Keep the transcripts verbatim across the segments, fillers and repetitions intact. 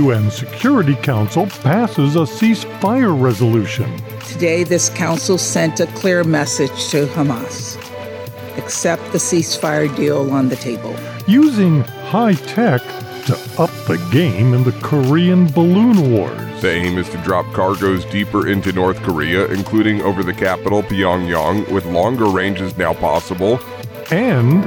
U N Security Council passes a ceasefire resolution. Today, this council sent a clear message to Hamas. Accept the ceasefire deal on the table. Using high tech to up the game in the Korean balloon wars. The aim is to drop cargoes deeper into North Korea, including over the capital, Pyongyang, with longer ranges now possible. And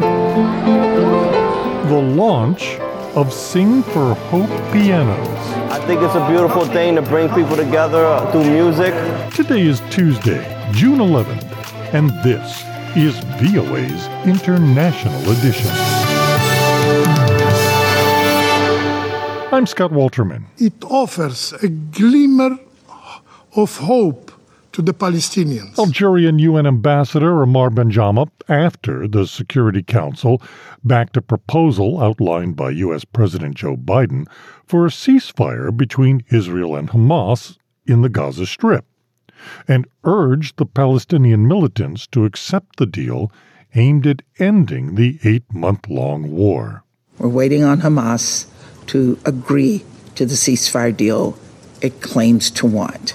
the launch of Sing for Hope pianos. I think it's a beautiful thing to bring people together through music. Today is Tuesday, June eleventh, and this is V O A's International Edition. I'm Scott Walterman. It offers a glimmer of hope to the Palestinians. Algerian U N Ambassador Amar Benjama, after the Security Council backed a proposal outlined by U S President Joe Biden for a ceasefire between Israel and Hamas in the Gaza Strip, and urged the Palestinian militants to accept the deal aimed at ending the eight-month-long war. We're waiting on Hamas to agree to the ceasefire deal it claims to want.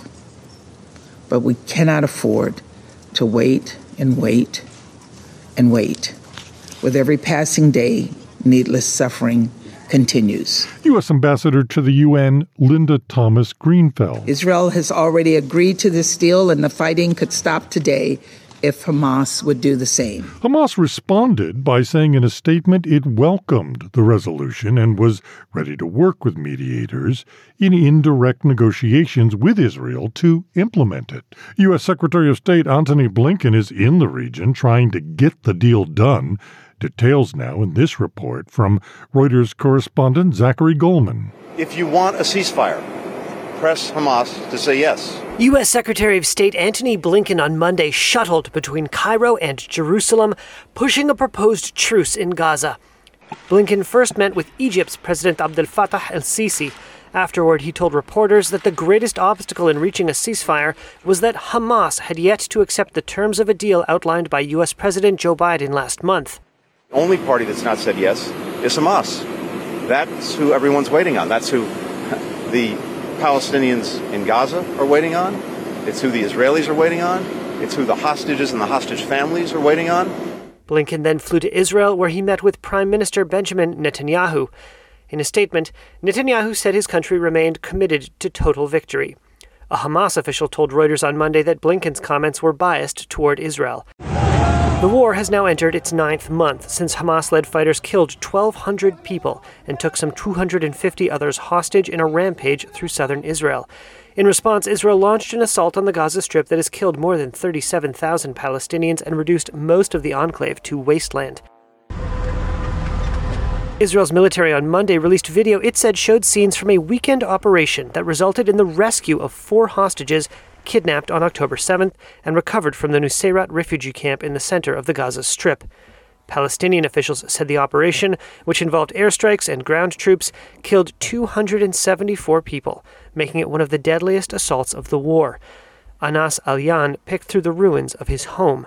But we cannot afford to wait and wait and wait. With every passing day, needless suffering continues. U S Ambassador to the U N, Linda Thomas-Greenfield. Israel has already agreed to this deal, and the fighting could stop today if Hamas would do the same. Hamas responded by saying in a statement it welcomed the resolution and was ready to work with mediators in indirect negotiations with Israel to implement it. U S Secretary of State Antony Blinken is in the region trying to get the deal done. Details now in this report from Reuters correspondent Zachary Goldman. If you want a ceasefire, press Hamas to say yes. U S Secretary of State Antony Blinken on Monday shuttled between Cairo and Jerusalem, pushing a proposed truce in Gaza. Blinken first met with Egypt's President Abdel Fattah el-Sisi. Afterward, he told reporters that the greatest obstacle in reaching a ceasefire was that Hamas had yet to accept the terms of a deal outlined by U S President Joe Biden last month. The only party that's not said yes is Hamas. That's who everyone's waiting on. That's who the Palestinians in Gaza are waiting on. It's who the Israelis are waiting on. It's who the hostages and the hostage families are waiting on. Blinken then flew to Israel, where he met with Prime Minister Benjamin Netanyahu. In a statement, Netanyahu said his country remained committed to total victory. A Hamas official told Reuters on Monday that Blinken's comments were biased toward Israel. The war has now entered its ninth month since Hamas-led fighters killed twelve hundred people and took some two hundred fifty others hostage in a rampage through southern Israel. In response, Israel launched an assault on the Gaza Strip that has killed more than thirty-seven thousand Palestinians and reduced most of the enclave to wasteland. Israel's military on Monday released video it said showed scenes from a weekend operation that resulted in the rescue of four hostages kidnapped on October seventh and recovered from the Nuseirat refugee camp in the center of the Gaza Strip. Palestinian officials said the operation, which involved airstrikes and ground troops, killed two hundred seventy-four people, making it one of the deadliest assaults of the war. Anas Alyan picked through the ruins of his home.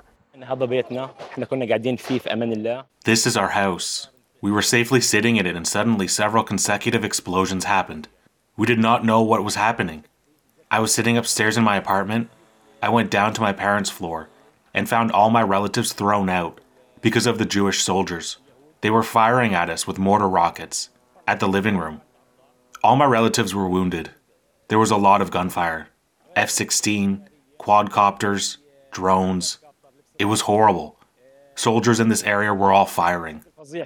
This is our house. We were safely sitting in it, and suddenly several consecutive explosions happened. We did not know what was happening. I was sitting upstairs in my apartment. I went down to my parents' floor and found all my relatives thrown out because of the Jewish soldiers. They were firing at us with mortar rockets at the living room. All my relatives were wounded. There was a lot of gunfire. F sixteen, quadcopters, drones. It was horrible. Soldiers in this area were all firing.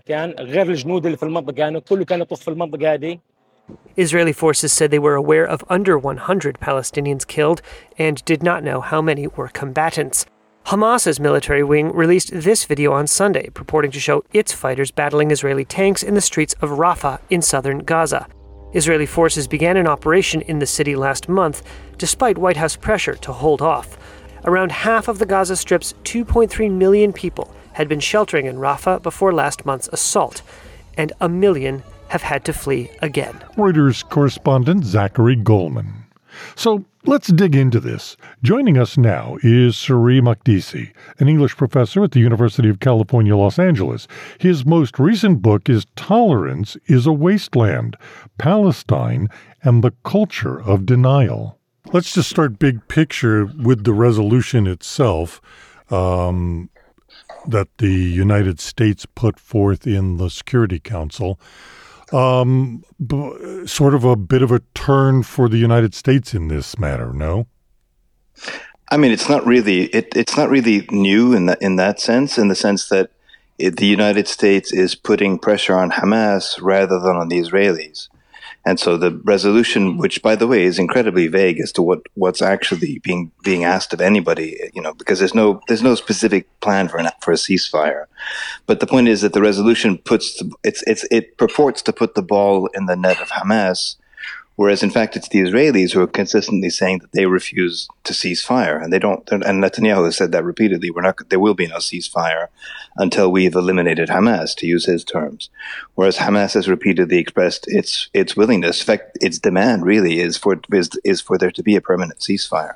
Israeli forces said they were aware of under one hundred Palestinians killed and did not know how many were combatants. Hamas's military wing released this video on Sunday, purporting to show its fighters battling Israeli tanks in the streets of Rafah in southern Gaza. Israeli forces began an operation in the city last month, despite White House pressure to hold off. Around half of the Gaza Strip's two point three million people had been sheltering in Rafah before last month's assault, and a million have had to flee again. Reuters correspondent Zachary Goldman. So, Let's dig into this. Joining us now is Suri Makdisi, an English professor at the University of California, Los Angeles. His most recent book is Tolerance is a Wasteland, Palestine and the Culture of Denial. Let's just start big picture with the resolution itself um, that the United States put forth in the Security Council. Um, b- sort of a bit of a turn for the United States in this matter, no? I mean, it's not really it, it's not really new in that in that sense, in the sense that it, the United States is putting pressure on Hamas rather than on the Israelis. And so the resolution, which, by the way, is incredibly vague as to what, what's actually being being asked of anybody, you know, because there's no there's no specific plan for an, for a ceasefire. But the point is that the resolution puts the, it's it's it purports to put the ball in the net of Hamas, whereas in fact it's the Israelis who are consistently saying that they refuse to cease fire, and they don't. And Netanyahu has said that repeatedly. We're not. There will be no ceasefire until we've eliminated Hamas, to use his terms. Whereas Hamas has repeatedly expressed its its willingness. In fact, its demand really is for is, is for there to be a permanent ceasefire.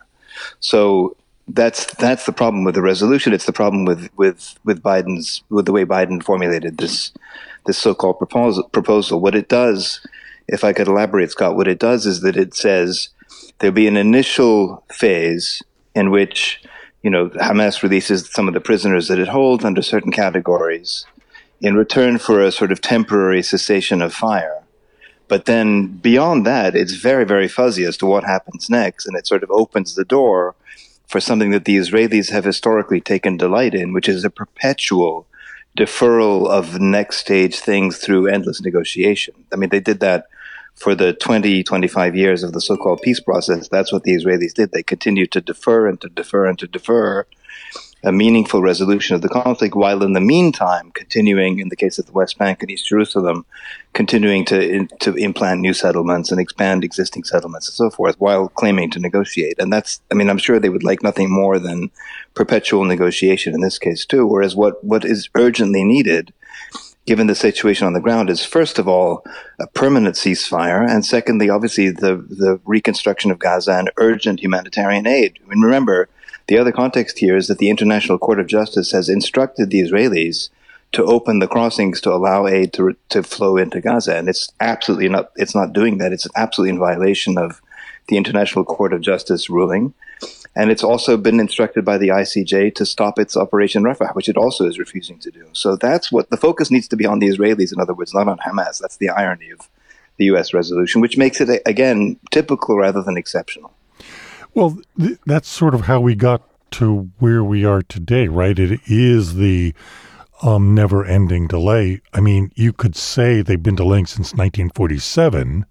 So that's that's the problem with the resolution. It's the problem with with with Biden's with the way Biden formulated this this so-called proposal. Proposal. What it does, if I could elaborate, Scott, what it does is that it says there'll be an initial phase in which, you know, Hamas releases some of the prisoners that it holds under certain categories in return for a sort of temporary cessation of fire. But then beyond that, it's very, very fuzzy as to what happens next, and it sort of opens the door for something that the Israelis have historically taken delight in, which is a perpetual deferral of next stage things through endless negotiation. I mean, they did that for the twenty, twenty-five years of the so-called peace process. That's what the Israelis did. They continued to defer and to defer and to defer a meaningful resolution of the conflict, while in the meantime continuing, in the case of the West Bank and East Jerusalem, continuing to in, to implant new settlements and expand existing settlements and so forth, while claiming to negotiate. And that's, I mean, I'm sure they would like nothing more than perpetual negotiation in this case too, whereas what, what is urgently needed, given the situation on the ground, is first of all a permanent ceasefire, and secondly, obviously, the, the reconstruction of Gaza and urgent humanitarian aid. I mean, remember, the other context here is that the International Court of Justice has instructed the Israelis to open the crossings to allow aid to to flow into Gaza, and it's absolutely not. It's not doing that. It's absolutely in violation of the International Court of Justice ruling. And it's also been instructed by the I C J to stop its Operation Rafah, which it also is refusing to do. So that's what the focus needs to be on the Israelis, in other words, not on Hamas. That's the irony of the U S resolution, which makes it, again, typical rather than exceptional. Well, th- that's sort of how we got to where we are today, right? It is the um, never-ending delay. I mean, you could say they've been delaying since nineteen forty-seven.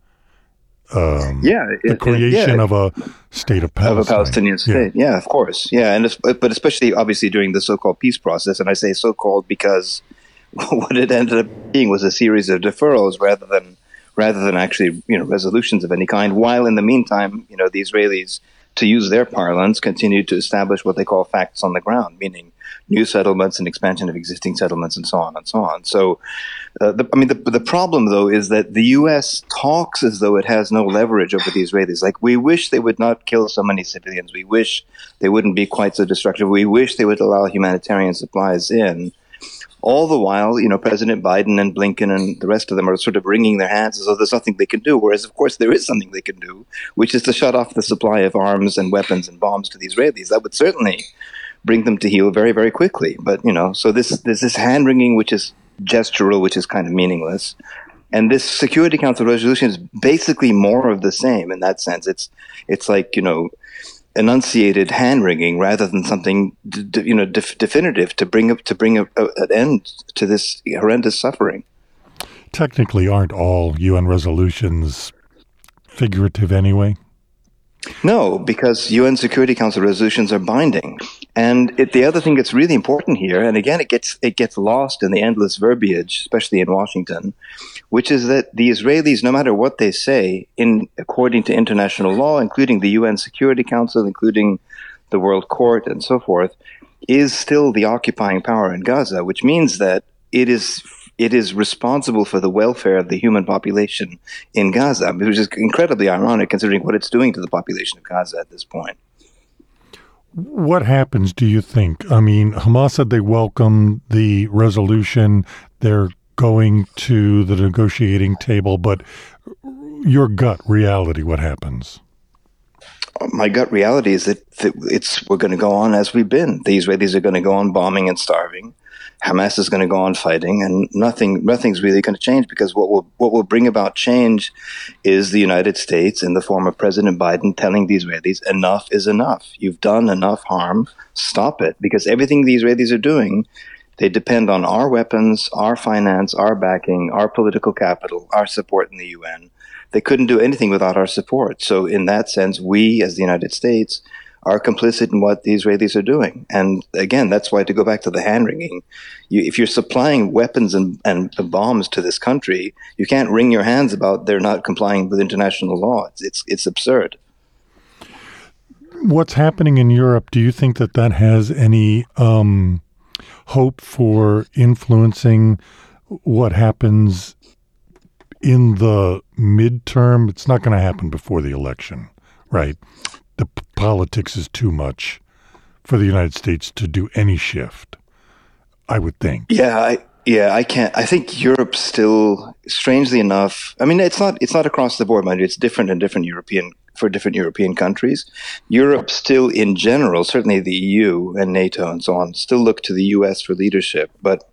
Um, yeah, it, the creation yeah. of a state of Palestine. Of a Palestinian state, yeah, yeah of course. Yeah, and it's, but especially, obviously, during the so-called peace process, and I say so-called because what it ended up being was a series of deferrals rather than rather than actually, you know, resolutions of any kind, while in the meantime, you know, the Israelis, to use their parlance, continued to establish what they call facts on the ground, meaning new settlements and expansion of existing settlements and so on and so on. So, uh, the, I mean, the, the problem, though, is that the U S talks as though it has no leverage over the Israelis. Like, we wish they would not kill so many civilians. We wish they wouldn't be quite so destructive. We wish they would allow humanitarian supplies in. All the while, you know, President Biden and Blinken and the rest of them are sort of wringing their hands as though there's nothing they can do, whereas, of course, there is something they can do, which is to shut off the supply of arms and weapons and bombs to the Israelis. That would certainly bring them to heel very, very quickly. But, you know, so this there's this hand-wringing, which is gestural, which is kind of meaningless. And this Security Council resolution is basically more of the same in that sense. It's it's like, you know, enunciated hand-wringing rather than something, d- d- you know, def- definitive to bring up to bring a, a, an end to this horrendous suffering. Technically, aren't all U N resolutions figurative anyway? No, because U N Security Council resolutions are binding. And it, the other thing that's really important here, and again, it gets it gets lost in the endless verbiage, especially in Washington, which is that the Israelis, no matter what they say, in according to international law, including the U N Security Council, including the World Court and so forth, is still the occupying power in Gaza, which means that it is it is responsible for the welfare of the human population in Gaza, which is incredibly ironic considering what it's doing to the population of Gaza at this point. What happens, do you think? I mean, Hamas said they welcome the resolution. They're going to the negotiating table, but your gut reality, what happens? My gut reality is that, that it's we're going to go on as we've been. The Israelis are going to go on bombing and starving. Hamas is going to go on fighting, and nothing nothing's really going to change, because what will what will bring about change is the United States in the form of President Biden telling the Israelis, enough is enough. You've done enough harm. Stop it. Because everything the Israelis are doing, they depend on our weapons, our finance, our backing, our political capital, our support in the U N. They couldn't do anything without our support. So in that sense, we as the United States are complicit in what the Israelis are doing. And again, that's why, to go back to the hand-wringing, you, if you're supplying weapons and, and bombs to this country, you can't wring your hands about they're not complying with international law. It's, it's, it's absurd. What's happening in Europe, do you think that that has any um, hope for influencing what happens in the midterm? It's not going to happen before the election, right? The p- politics is too much for the United States to do any shift, I would think. Yeah, I, yeah, I can't. I think Europe still, strangely enough, I mean, it's not it's not across the board, mind you. It's different in different European for different European countries. Europe still, in general, certainly the E U and NATO and so on, still look to the U S for leadership, but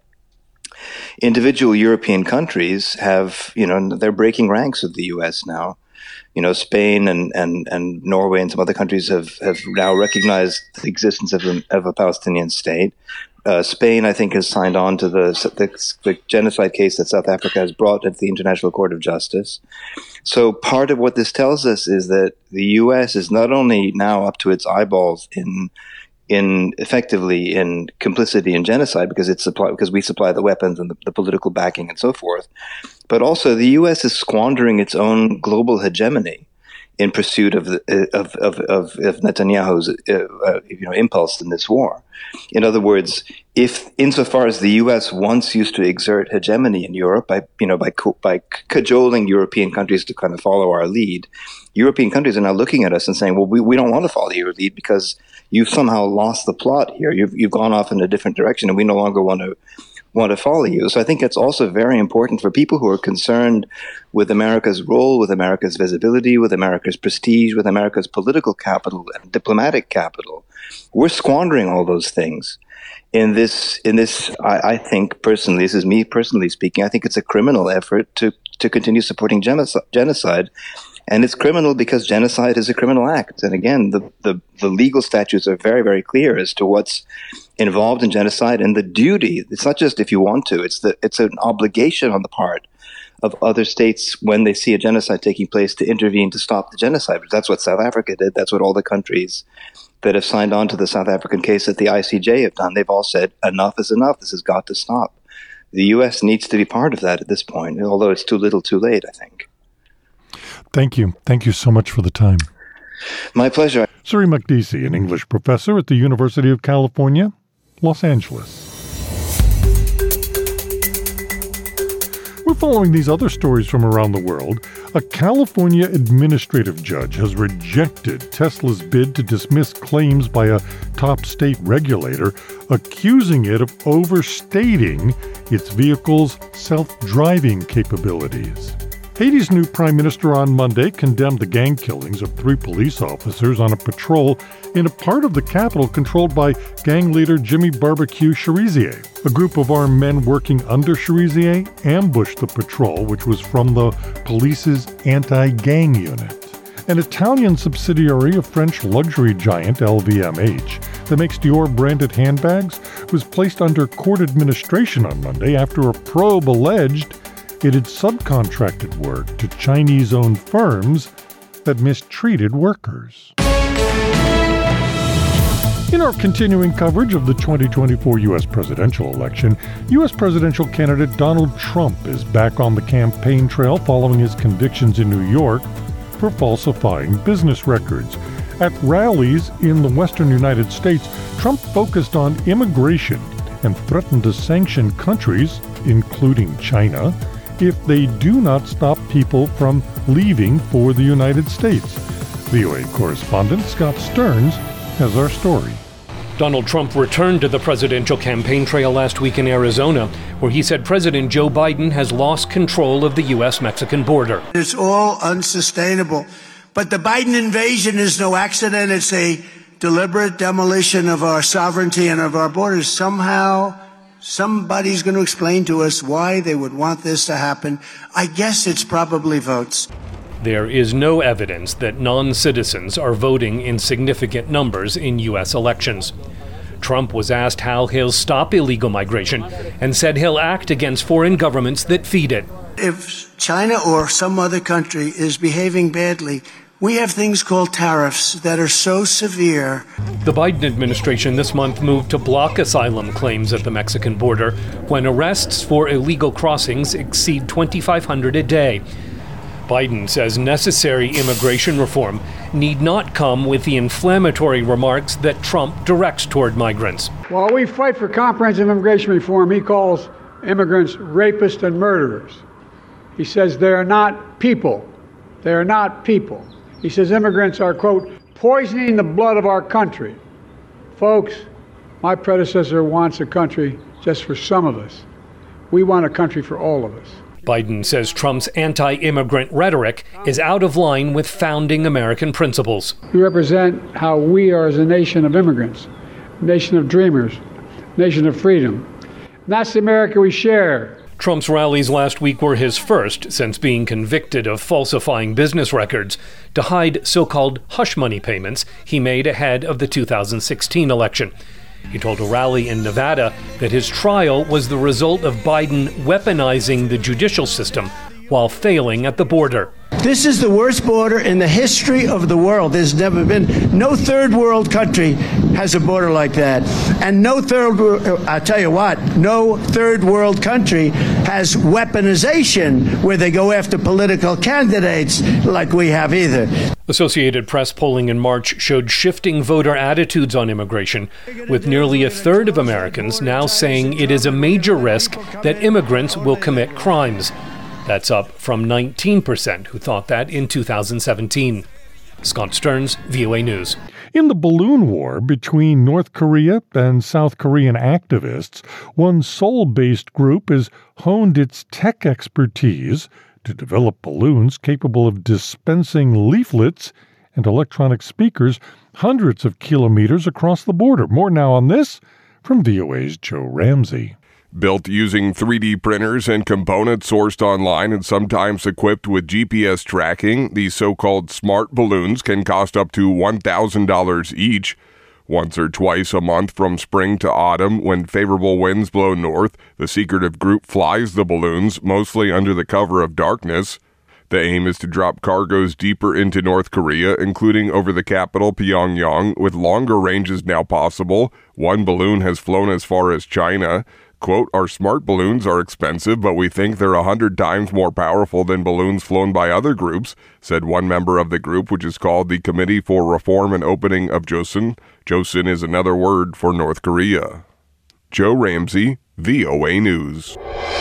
individual European countries have, you know, they're breaking ranks with the U S now. You know, Spain and, and, and Norway and some other countries have, have now recognized the existence of a, of a Palestinian state. Uh, Spain, I think, has signed on to the, the, the genocide case that South Africa has brought at the International Court of Justice. So part of what this tells us is that the U S is not only now up to its eyeballs in in effectively in complicity in genocide because it's supply, because we supply the weapons and the, the political backing and so forth, but also the U S is squandering its own global hegemony in pursuit of the, of, of, of, of Netanyahu's uh, uh, you know impulse in this war. In other words, if insofar as the U S once used to exert hegemony in Europe by you know by by cajoling European countries to kind of follow our lead, European countries are now looking at us and saying, well, we, we don't want to follow your lead because you've somehow lost the plot here. You've you've gone off in a different direction, and we no longer want to want to follow you. So I think it's also very important for people who are concerned with America's role, with America's visibility, with America's prestige, with America's political capital and diplomatic capital. We're squandering all those things in this. In this, I, I think personally, this is me personally speaking. I think it's a criminal effort to to continue supporting genocide. genocide. And it's criminal because genocide is a criminal act. And again, the, the, the legal statutes are very, very clear as to what's involved in genocide and the duty. It's not just if you want to, it's the it's an obligation on the part of other states when they see a genocide taking place to intervene to stop the genocide. That's what South Africa did. That's what all the countries that have signed on to the South African case at the I C J have done. They've all said, enough is enough. This has got to stop. The U S needs to be part of that at this point, although it's too little too late, I think. Thank you. Thank you so much for the time. My pleasure. Suri Makdisi, an English professor at the University of California, Los Angeles. We're following these other stories from around the world. A California administrative judge has rejected Tesla's bid to dismiss claims by a top state regulator, accusing it of overstating its vehicle's self-driving capabilities. Haiti's new prime minister on Monday condemned the gang killings of three police officers on a patrol in a part of the capital controlled by gang leader Jimmy Barbecue Cherizier. A group of armed men working under Cherizier ambushed the patrol, which was from the police's anti-gang unit. An Italian subsidiary of French luxury giant L V M H that makes Dior-branded handbags was placed under court administration on Monday after a probe alleged it had subcontracted work to Chinese-owned firms that mistreated workers. In our continuing coverage of the twenty twenty-four U S presidential election, U S presidential candidate Donald Trump is back on the campaign trail following his convictions in New York for falsifying business records. At rallies in the western United States, Trump focused on immigration and threatened to sanction countries, including China, if they do not stop people from leaving for the United States. V O A correspondent Scott Stearns has our story. Donald Trump returned to the presidential campaign trail last week in Arizona, where he said President Joe Biden has lost control of the U S Mexican border. It's all unsustainable. But the Biden invasion is no accident. It's a deliberate demolition of our sovereignty and of our borders. Somehow, somebody's going to explain to us why they would want this to happen. I guess it's probably votes. There is no evidence that non-citizens are voting in significant numbers in U S elections. Trump was asked how he'll stop illegal migration and said he'll act against foreign governments that feed it. If China or some other country is behaving badly, we have things called tariffs that are so severe. The Biden administration this month moved to block asylum claims at the Mexican border when arrests for illegal crossings exceed twenty-five hundred a day. Biden says necessary immigration reform need not come with the inflammatory remarks that Trump directs toward migrants. While we fight for comprehensive immigration reform, he calls immigrants rapists and murderers. He says they are not people. They are not people. He says immigrants are, quote, poisoning the blood of our country. Folks, my predecessor wants a country just for some of us. We want a country for all of us. Biden says Trump's anti-immigrant rhetoric is out of line with founding American principles. We represent how we are as a nation of immigrants, nation of dreamers, nation of freedom. And that's the America we share. Trump's rallies last week were his first since being convicted of falsifying business records to hide so-called hush money payments he made ahead of the two thousand sixteen election. He told a rally in Nevada that his trial was the result of Biden weaponizing the judicial system while failing at the border. This is the worst border in the history of the world. There's never been, no third world country has a border like that. And no third, I'll tell you what, no third world country has weaponization where they go after political candidates like we have either. Associated Press polling in March showed shifting voter attitudes on immigration, with nearly a third of Americans now saying it is a major risk that immigrants will commit crimes. That's up from nineteen percent who thought that in two thousand seventeen. Scott Stearns, V O A News. In the balloon war between North Korea and South Korean activists, one Seoul-based group has honed its tech expertise to develop balloons capable of dispensing leaflets and electronic speakers hundreds of kilometers across the border. More now on this from V O A's Joe Ramsey. Built using three D printers and components sourced online and sometimes equipped with G P S tracking, these so-called smart balloons can cost up to one thousand dollars each. Once or twice a month from spring to autumn, when favorable winds blow north, the secretive group flies the balloons, mostly under the cover of darkness. The aim is to drop cargoes deeper into North Korea, including over the capital, Pyongyang, with longer ranges now possible. One balloon has flown as far as China. Quote, our smart balloons are expensive, but we think they're a hundred times more powerful than balloons flown by other groups, said one member of the group, which is called the Committee for Reform and Opening of Joseon. Joseon is another word for North Korea. Joe Ramsey, V O A News.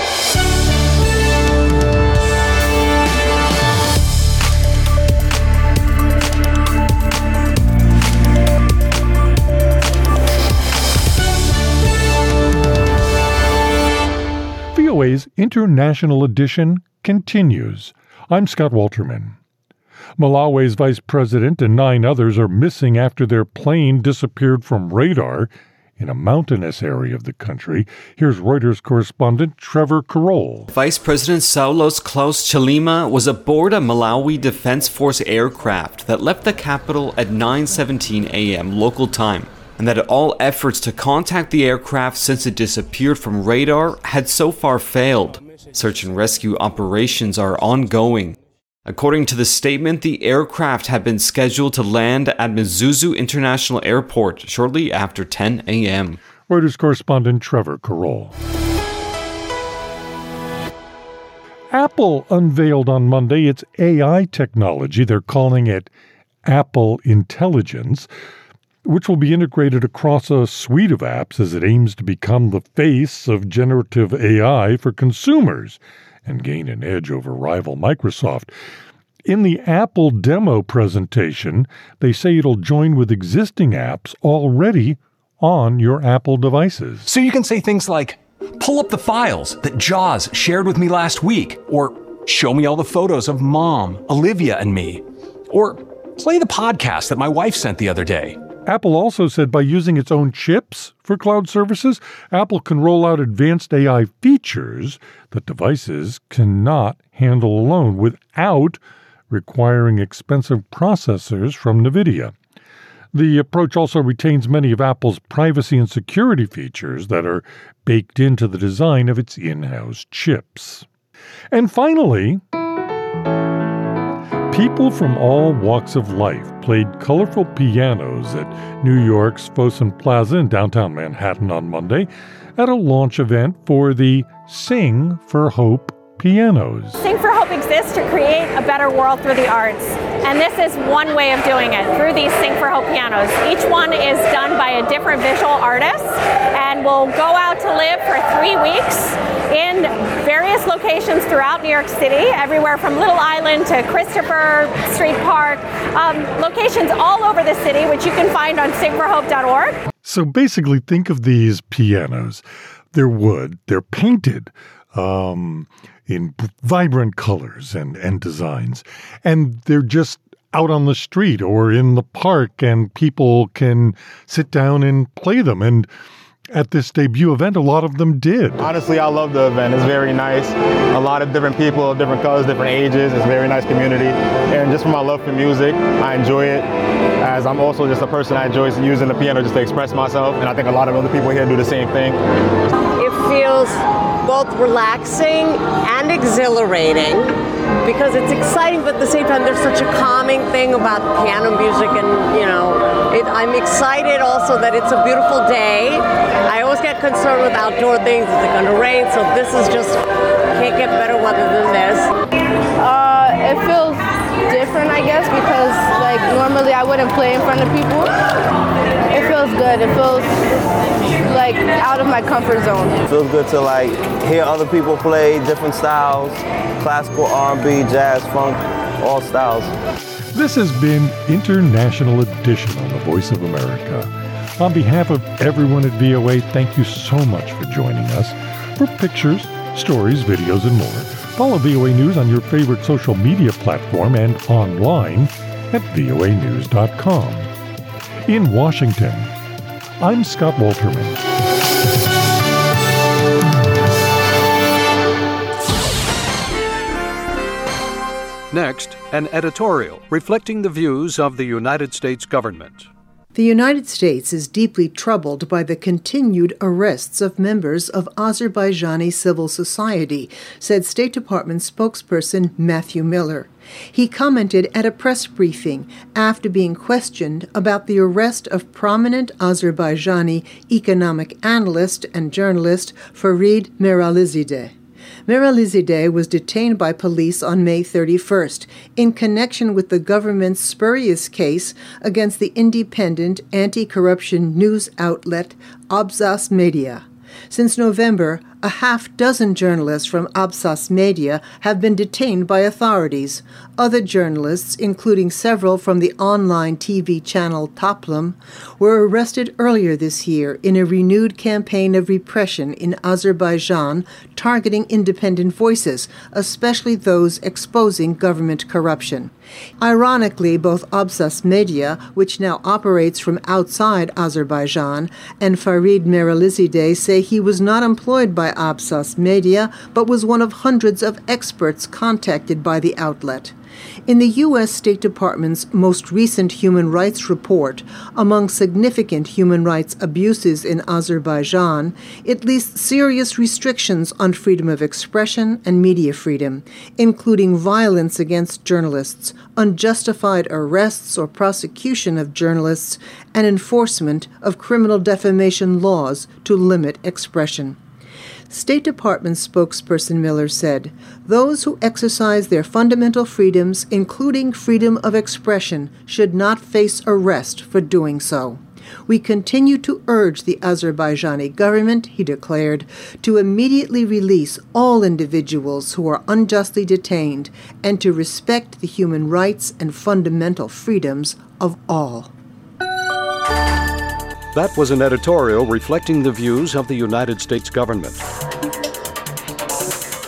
V O A's International Edition continues. I'm Scott Walterman. Malawi's vice president and nine others are missing after their plane disappeared from radar in a mountainous area of the country. Here's Reuters correspondent Trevor Carroll. Vice President Saulos Klaus Chalima was aboard a Malawi Defense Force aircraft that left the capital at nine seventeen a.m. local time, and that all efforts to contact the aircraft since it disappeared from radar had so far failed. Search and rescue operations are ongoing. According to the statement, the aircraft had been scheduled to land at Mzuzu International Airport shortly after ten a.m. Reuters correspondent Trevor Carroll. Apple unveiled on Monday its A I technology. They're calling it Apple Intelligence, which will be integrated across a suite of apps as it aims to become the face of generative A I for consumers and gain an edge over rival Microsoft. In the Apple demo presentation, they say it'll join with existing apps already on your Apple devices. So you can say things like, pull up the files that Jaws shared with me last week, or show me all the photos of Mom, Olivia, and me, or play the podcast that my wife sent the other day. Apple also said by using its own chips for cloud services, Apple can roll out advanced A I features that devices cannot handle alone without requiring expensive processors from NVIDIA. The approach also retains many of Apple's privacy and security features that are baked into the design of its in-house chips. And finally, people from all walks of life played colorful pianos at New York's Fosun Plaza in downtown Manhattan on Monday at a launch event for the Sing for Hope pianos. Sing for Hope exists to create a better world through the arts. And this is one way of doing it, through these Sing for Hope pianos. Each one is done by a different visual artist and will go out to live for three weeks in various locations throughout New York City, everywhere from Little Island to Christopher Street Park, um, locations all over the city, which you can find on sing for hope dot org. So basically, think of these pianos. They're wood, they're painted um, in vibrant colors and, and designs, and they're just out on the street or in the park, and people can sit down and play them. And at this debut event, a lot of them did. Honestly, I love the event. It's very nice. A lot of different people, different colors, different ages. It's a very nice community. And just from my love for music, I enjoy it. As I'm also just a person that enjoys using the piano just to express myself. And I think a lot of other people here do the same thing. It feels both relaxing and exhilarating, because it's exciting, but at the same time, there's such a calming thing about piano music, and you know, it, I'm excited also that it's a beautiful day. I always get concerned with outdoor things, is it going to rain? So this is just, can't get better weather than this. Uh, it feels different, I guess, because like normally I wouldn't play in front of people. It feels good. It feels like out of my comfort zone. It feels good to like hear other people play different styles, classical, R and B, jazz, funk, all styles. This has been International Edition on the Voice of America. On behalf of everyone at V O A, thank you so much for joining us. For pictures, stories, videos, and more, follow V O A News on your favorite social media platform and online at V O A news dot com. In Washington, I'm Scott Walterman. Next, an editorial reflecting the views of the United States government. The United States is deeply troubled by the continued arrests of members of Azerbaijani civil society, said State Department spokesperson Matthew Miller. He commented at a press briefing after being questioned about the arrest of prominent Azerbaijani economic analyst and journalist Farid Meralizadeh. Meralizadeh was detained by police on May thirty-first in connection with the government's spurious case against the independent anti-corruption news outlet Absas Media. Since November, a half dozen journalists from Absas Media have been detained by authorities. Other journalists, including several from the online T V channel Toplum, were arrested earlier this year in a renewed campaign of repression in Azerbaijan targeting independent voices, especially those exposing government corruption. Ironically, both Absas Media, which now operates from outside Azerbaijan, and Farid Meralizadeh say he was not employed by Absas Media, but was one of hundreds of experts contacted by the outlet. In the U S State Department's most recent human rights report, among significant human rights abuses in Azerbaijan, it lists serious restrictions on freedom of expression and media freedom, including violence against journalists, unjustified arrests or prosecution of journalists, and enforcement of criminal defamation laws to limit expression. State Department spokesperson Miller said, "Those who exercise their fundamental freedoms, including freedom of expression, should not face arrest for doing so. We continue to urge the Azerbaijani government, he declared, to immediately release all individuals who are unjustly detained and to respect the human rights and fundamental freedoms of all. That was an editorial reflecting the views of the United States government.